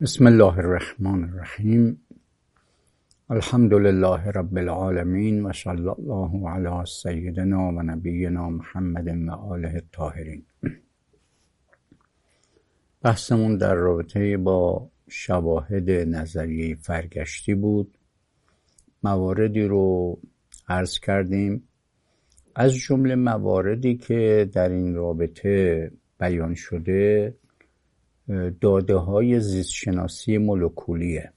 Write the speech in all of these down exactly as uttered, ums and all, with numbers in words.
بسم الله الرحمن الرحیم. الحمد لله رب العالمین و صلی الله علی سیدنا و نبینا محمد و آله الطاهرین. بحثمون در رابطه با شواهد نظریه فرگشتی بود. مواردی رو عرض کردیم، از جمله مواردی که در این رابطه بیان شده داده های زیستشناسی مولکولیه.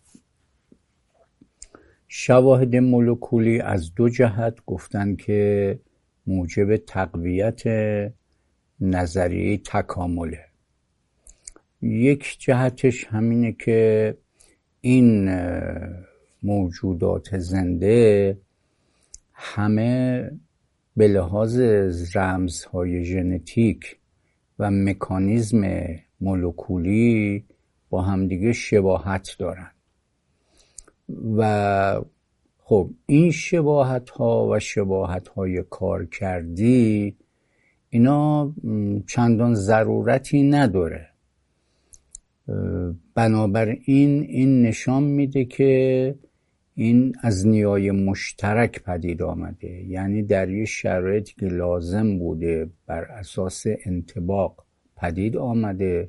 شواهد مولکولی از دو جهت گفتن که موجب تقویت نظریه تکامله. یک جهتش همینه که این موجودات زنده همه به لحاظ رمزهای ژنتیک و مکانیزم مولکولی با همدیگه شباهت دارن و خب این شباهت ها و شباهت های کارکردی اینا چندان ضرورتی نداره. بنابراین این نشان میده که این از نیای مشترک پدید آمده، یعنی در یه شرایطی که لازم بوده بر اساس انطباق پدید آمده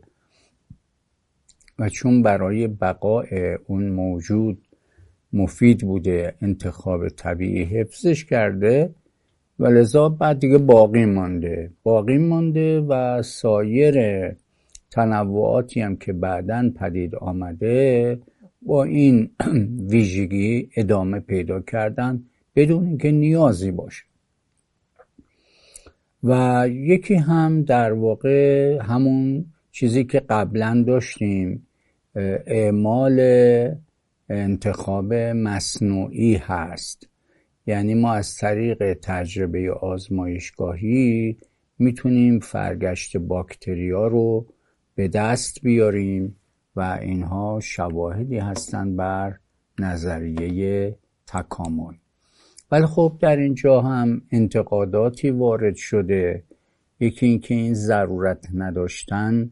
و چون برای بقای اون موجود مفید بوده انتخاب طبیعی حفظش کرده و لذا بعد دیگه باقی مانده باقی مانده و سایر تنوعاتی هم که بعداً پدید آمده با این ویژگی ادامه پیدا کردن بدون اینکه نیازی باشه. و یکی هم در واقع همون چیزی که قبلا داشتیم، اعمال انتخاب مصنوعی هست. یعنی ما از طریق تجربه آزمایشگاهی میتونیم فرگشت باکتریا رو به دست بیاریم و اینها شواهدی هستند بر نظریه تکامل. ولی خب در اینجا هم انتقاداتی وارد شده. یکی این که این ضرورت نداشتن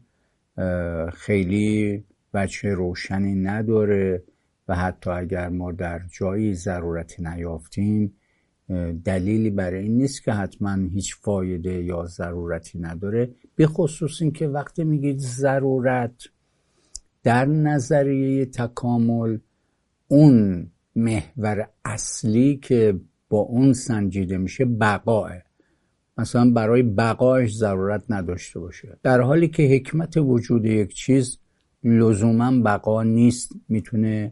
خیلی وجه روشنی نداره و حتی اگر ما در جایی ضرورتی نیافتیم دلیلی برای این نیست که حتما هیچ فایده یا ضرورتی نداره. به خصوص این که وقتی میگید ضرورت در نظریه تکامل، اون محور اصلی که با اون سنجیده میشه بقاه. مثلا برای بقایش ضرورت نداشته باشه، در حالی که حکمت وجود یک چیز لزوما بقا نیست، میتونه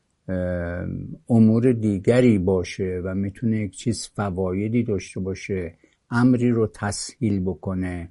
امور دیگری باشه و میتونه یک چیز فوایدی داشته باشه، امری رو تسهیل بکنه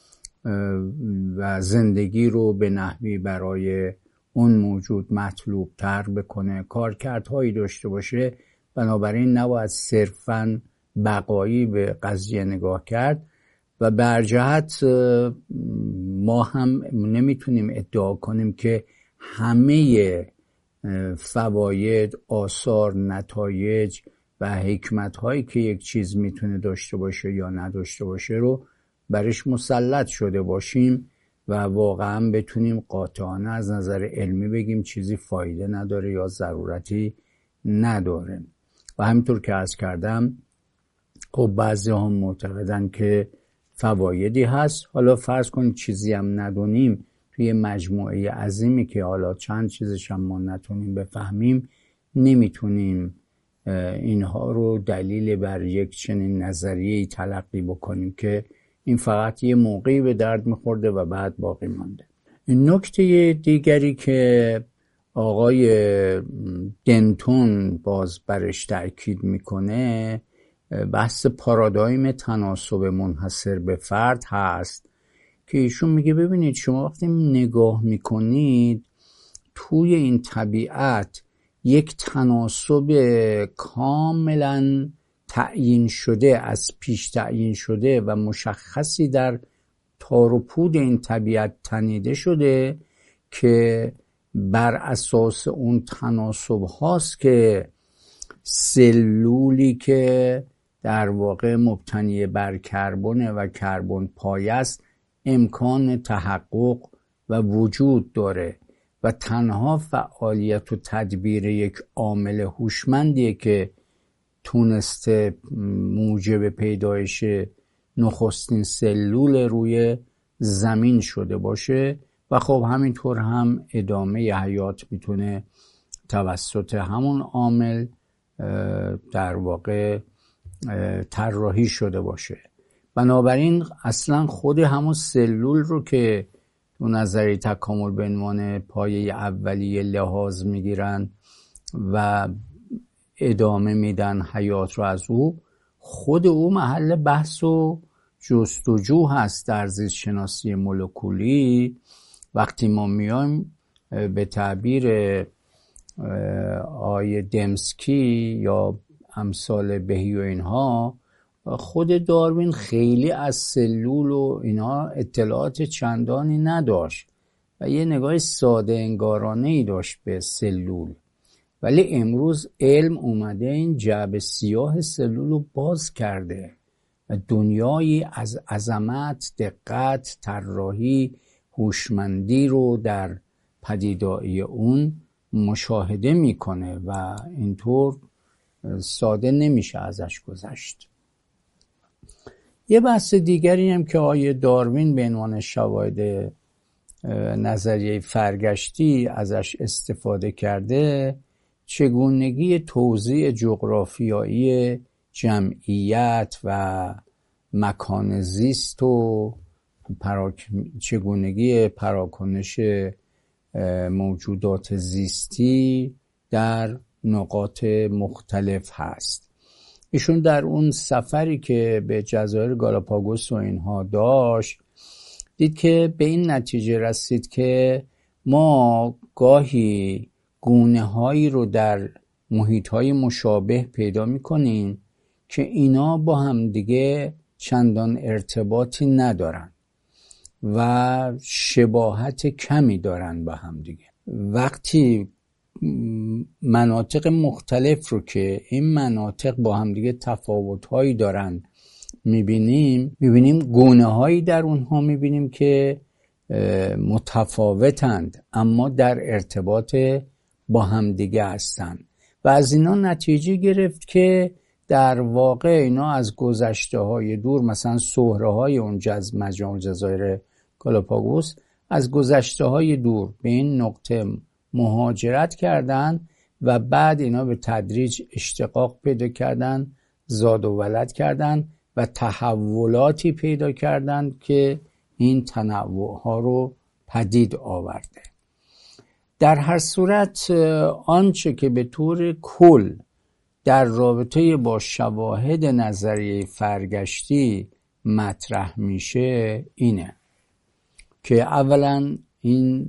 و زندگی رو به نحوی برای اون موجود مطلوب تر بکنه، کارکردهایی داشته باشه. بنابراین نباید صرفاً بقایی به قضیه نگاه کرد و برجهت ما هم نمیتونیم ادعا کنیم که همه فواید، آثار، نتایج و حکمت‌هایی که یک چیز میتونه داشته باشه یا نداشته باشه رو برش مسلط شده باشیم و واقعا بتونیم قاطعانه از نظر علمی بگیم چیزی فایده نداره یا ضرورتی نداره. و همینطور که عرض کردم خب بعضی هم معتقدن که فوایدی هست. حالا فرض کنید چیزی هم ندونیم، توی مجموعه عظیمی که حالا چند چیزش هم ما نتونیم بفهمیم، نمیتونیم اینها رو دلیل بر یک چنین نظریه‌ای تلقی بکنیم که این فقط یه موقعی به درد میخورده و بعد باقی مانده. نکته دیگری که آقای دنتون باز برش تأکید میکنه بحث پارادایم تناسب منحصر به فرد هست که ایشون میگه ببینید شما وقتی نگاه میکنید توی این طبیعت یک تناسب کاملا تعیین شده، از پیش تعیین شده و مشخصی در تار و پود این طبیعت تنیده شده که بر اساس اون تناسب هاست که سلولی که در واقع مبتنی بر کربن و کربن پایه است امکان تحقق و وجود داره و تنها فعالیت و تدبیر یک عامل هوشمندیه که تونسته موجب پیدایش نخستین سلول روی زمین شده باشه و خب همینطور هم ادامه حیات میتونه توسط همون عامل در واقع طراحی شده باشه. بنابراین اصلا خود همون سلول رو که تو نظریه تکامل به عنوان پایه اولیه لحاظ میگیرن و ادامه میدن حیات رو از او، خود او محل بحث و جستجو هست در زیست شناسی مولکولی. وقتی ما میایم به تعبیر آیه دمسکی یا امثال بهی و اینها، خود داروین خیلی از سلول و اینها اطلاعات چندانی نداشت و یه نگاه ساده انگارانه‌ای داشت به سلول، ولی امروز علم اومده این جعبه سیاه سلول رو باز کرده و دنیایی از عظمت، دقت، طراحی، هوشمندی رو در پدیدایی اون مشاهده میکنه و اینطور ساده نمیشه ازش گذشت. یه بحث دیگری هم که آیه داروین به عنوان شواهد نظریه فرگشتی ازش استفاده کرده، چگونگی توزیع جغرافیایی جمعیت و مکان زیست و پراک... چگونگی پراکنش موجودات زیستی در نقاط مختلف هست. ایشون در اون سفری که به جزایر گالاپاگوس و اینها داشت، دید که به این نتیجه رسید که ما گاهی گونه هایی رو در محیط های مشابه پیدا میکنیم که اینا با هم دیگه چندان ارتباطی ندارن و شباهت کمی دارن با هم دیگه. وقتی مناطق مختلف رو که این مناطق با هم دیگه تفاوت‌هایی دارن میبینیم، میبینیم گونه هایی در اونها میبینیم که متفاوتند اما در ارتباط با هم دیگه هستن و از اینا نتیجه گرفت که در واقع اینا از گذشته های دور، مثلا سهره های اون جز مجموعه جزایر گالاپاگوس، از گذشته های دور به این نقطه مهاجرت کردن و بعد اینا به تدریج اشتقاق پیدا کردن، زاد و ولد کردن و تحولاتی پیدا کردن که این تنوع ها رو پدید آورده. در هر صورت آنچه که به طور کل در رابطه با شواهد نظریه فرگشتی مطرح میشه اینه که اولا این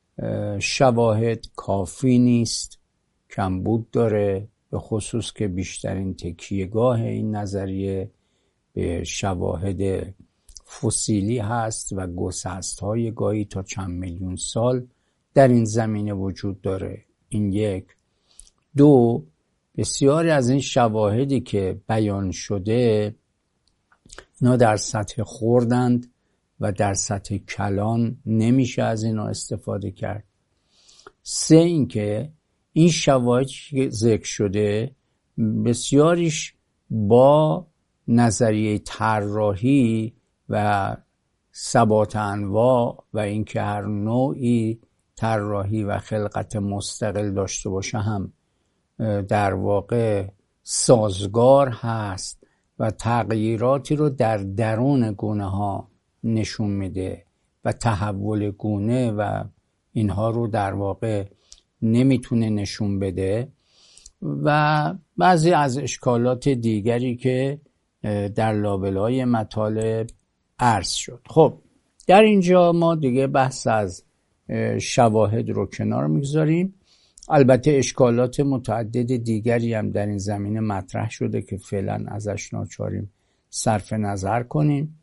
شواهد کافی نیست، کمبود داره، به خصوص که بیشترین تکیهگاه این نظریه به شواهد فسیلی هست و گسست‌های گاهی تا چند میلیون سال در این زمینه وجود داره. این یک. دو، بسیاری از این شواهدی که بیان شده اینا در سطح خردند و در سطح کلان نمیشه از اینا استفاده کرد. سه، اینکه این شواهدی که ذکر شده بسیاریش با نظریه طراحی و ثبات انواع و اینکه هر نوعی طراحی و خلقت مستقل داشته باشه هم در واقع سازگار هست و تغییراتی رو در درون گونه ها نشون میده و تحول گونه و اینها رو در واقع نمیتونه نشون بده و بعضی از اشکالات دیگری که در لابلای مطالب عرض شد. خب در اینجا ما دیگه بحث از شواهد رو کنار میگذاریم. البته اشکالات متعدد دیگری هم در این زمینه مطرح شده که فعلا ازش ناچاریم صرف نظر کنیم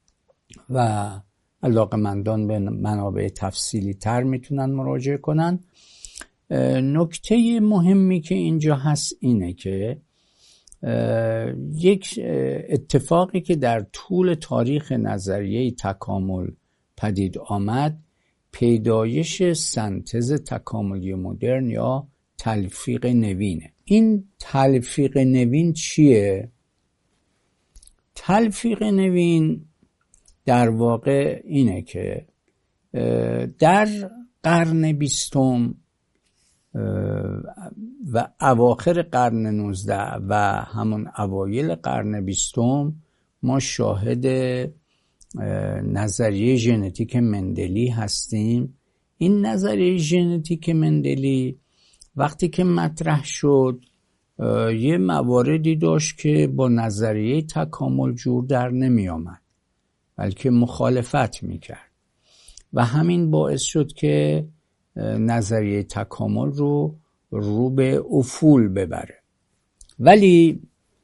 و علاقه‌مندان به منابع تفصیلی تر میتونن مراجعه کنن. نکته مهمی که اینجا هست اینه که یک اتفاقی که در طول تاریخ نظریه تکامل پدید آمد پیدایش سنتز تکاملی مدرن یا تلفیق نوینه. این تلفیق نوین چیه؟ تلفیق نوین در واقع اینه که در قرن بیستم و اواخر قرن نوزده و همون اوایل قرن بیستم ما شاهد نظریه ژنتیک مندلی هستیم. این نظریه ژنتیک مندلی وقتی که مطرح شد یه مواردی داشت که با نظریه تکامل جور در نمی آمد، بلکه مخالفت می کرد و همین باعث شد که نظریه تکامل رو رو به افول ببره. ولی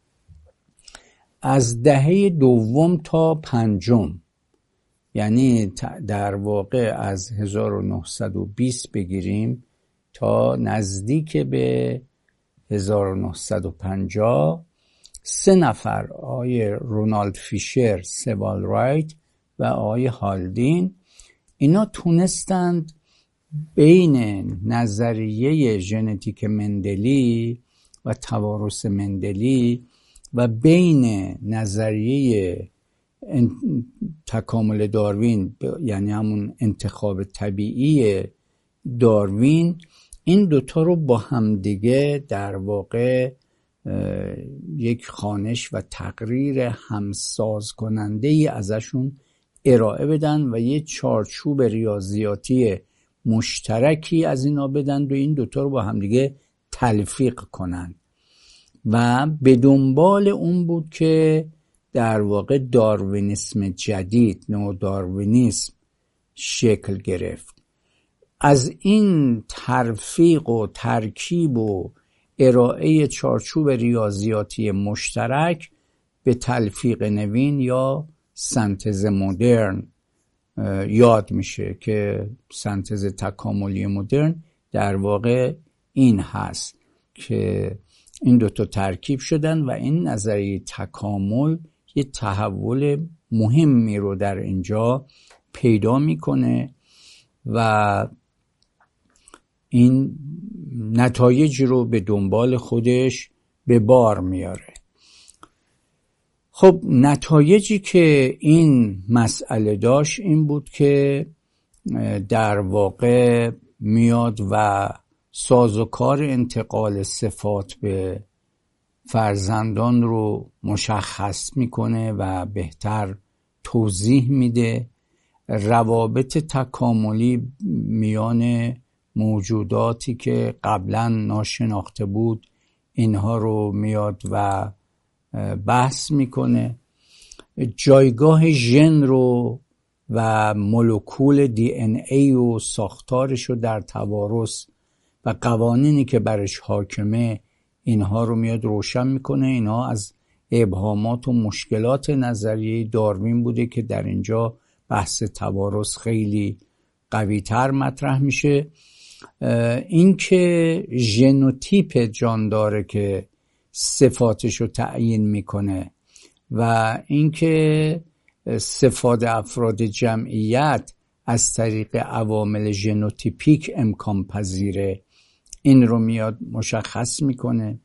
از دهه دوم تا پنجم، یعنی در واقع از هزار و نهصد و بیست بگیریم تا نزدیک به هزار و نهصد و پنجاه، سه نفر، آقای رونالد فیشر، سوال رایت و آقای هالدین، اینا تونستند بین نظریه ژنتیک مندلی و توارث مندلی و بین نظریه تکامل داروین، یعنی همون انتخاب طبیعی داروین، این دوتا رو با همدیگه در واقع یک خوانش و تقریر همساز کننده ای ازشون ارائه بدن و یه چارچوب ریاضیاتی مشترکی از اینا بدن و این دوتا رو با همدیگه تلفیق کنن و به دنبال اون بود که در واقع داروینیسم جدید، نو داروینیسم شکل گرفت. از این ترفیق و ترکیب و ارائه چارچوب ریاضیاتی مشترک به تلفیق نوین یا سنتز مدرن یاد میشه که سنتز تکاملی مدرن در واقع این هست که این دوتا ترکیب شدن و این نظریه تکامل یه تحول مهمی رو در اینجا پیدا میکنه و این نتایج رو به دنبال خودش به بار میاره. خب نتایجی که این مسئله داشت این بود که در واقع میاد و سازوکار انتقال صفات به فرزندان رو مشخص میکنه و بهتر توضیح میده. روابط تکاملی میان موجوداتی که قبلا ناشناخته بود اینها رو میاد و بحث میکنه. جایگاه ژن رو و مولکول دی ان ای و ساختارش رو در توارث و قوانینی که برش حاکمه اینها رو میاد روشن میکنه. اینها از ابهامات و مشکلات نظریه داروین بوده که در اینجا بحث توارث خیلی قوی تر مطرح میشه. این که ژنوتیپ جان داره که صفاتش رو تعیین میکنه و اینکه صفات افراد جمعیت از طریق عوامل ژنوتیپیک امکان پذیره، این رو میاد مشخص میکنه.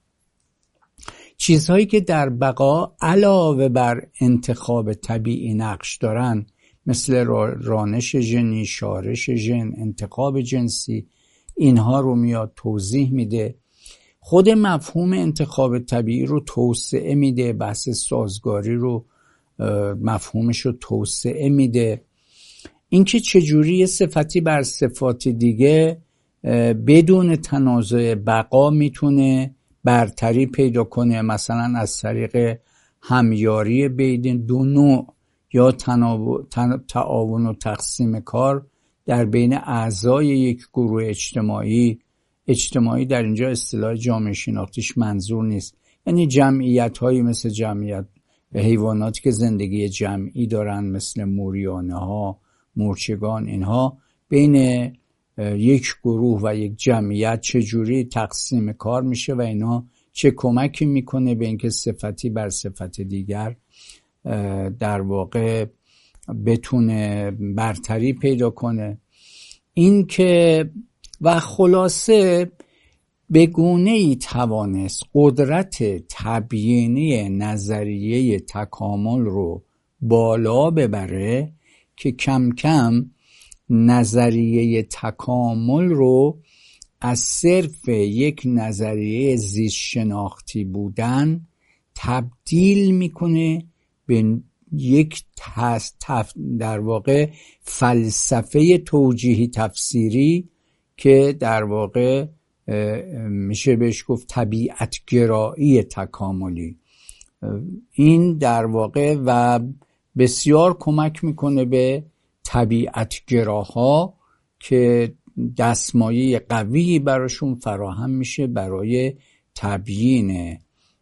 چیزهایی که در بقا علاوه بر انتخاب طبیعی نقش دارن مثل رانش ژنی، شارش ژن، انتخاب جنسی، اینها رو میاد توضیح میده. خود مفهوم انتخاب طبیعی رو توسعه میده، بحث سازگاری رو مفهومش رو توسعه میده. اینکه چجوری صفتی بر صفات دیگه بدون تنازع بقا میتونه برتری پیدا کنه، مثلا از طریق همیاری بین دو نوع یا تعاون و تقسیم کار در بین اعضای یک گروه اجتماعی. اجتماعی در اینجا اصطلاح جامعه شناختیش منظور نیست، یعنی جمعیت هایی مثل جمعیت حیواناتی که زندگی جمعی دارن مثل موریانه ها، مورچگان، اینها بین یک گروه و یک جمعیت چجوری تقسیم کار میشه و اینا چه کمکی میکنه به اینکه صفتی بر صفت دیگر در واقع بتونه برتری پیدا کنه. این که و خلاصه به گونه‌ای توانست قدرت تبیینی نظریه تکامل رو بالا ببره که کم کم نظریه تکامل رو از صرف یک نظریه زیست شناختی بودن تبدیل میکنه به یک تف... در واقع فلسفه توجیهی تفسیری که در واقع میشه بهش گفت طبیعت گرایی تکاملی. این در واقع و بسیار کمک میکنه به طبیعت گراها که دستمایه قوی براشون فراهم میشه برای تبیین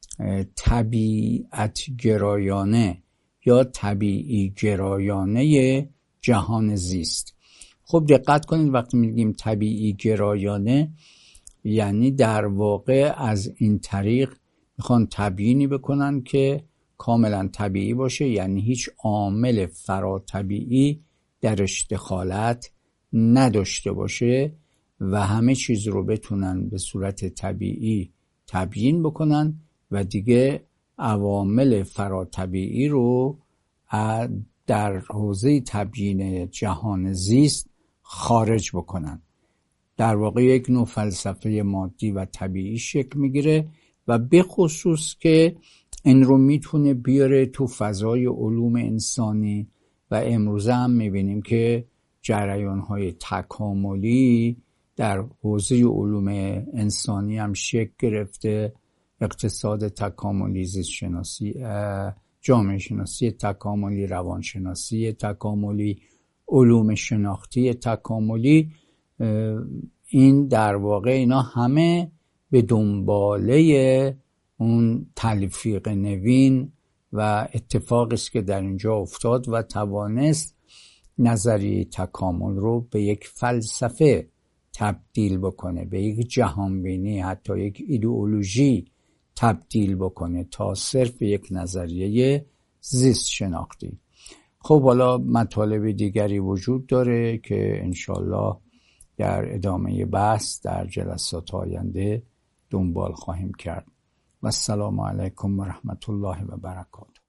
طبیعت گرایانه یا طبیعی گرایانه جهان زیست. خب دقت کنید وقتی میگیم طبیعی گرایانه یعنی در واقع از این طریق میخوان تبیینی بکنن که کاملا طبیعی باشه، یعنی هیچ عامل فراطبیعی درش دخالت نداشته باشه و همه چیز رو بتونن به صورت طبیعی تبیین بکنن و دیگه عوامل فراطبیعی رو در حوزه تبیین جهان زیست خارج بکنن. در واقع یک نوع فلسفه مادی و طبیعی شکل میگیره و به خصوص که این رو میتونه بیاره تو فضای علوم انسانی و امروزه هم میبینیم که جریان‌های تکاملی در حوزه علوم انسانی هم شکل گرفته. اقتصاد تکاملی، زیست شناسی، جامعه شناسی تکاملی، روانشناسی تکاملی، علوم شناختی تکاملی، این در واقع اینا همه به دنباله اون تلفیق نوین و اتفاقی است که در اینجا افتاد و توانست نظریه تکامل رو به یک فلسفه تبدیل بکنه، به یک جهانبینی، حتی یک ایدئولوژی تبدیل بکنه تا صرف یک نظریه زیست شناختی. خب حالا مطالب دیگری وجود داره که انشالله در ادامه بحث در جلسات آینده دنبال خواهیم کرد. و السلام علیکم و رحمت الله و برکاته.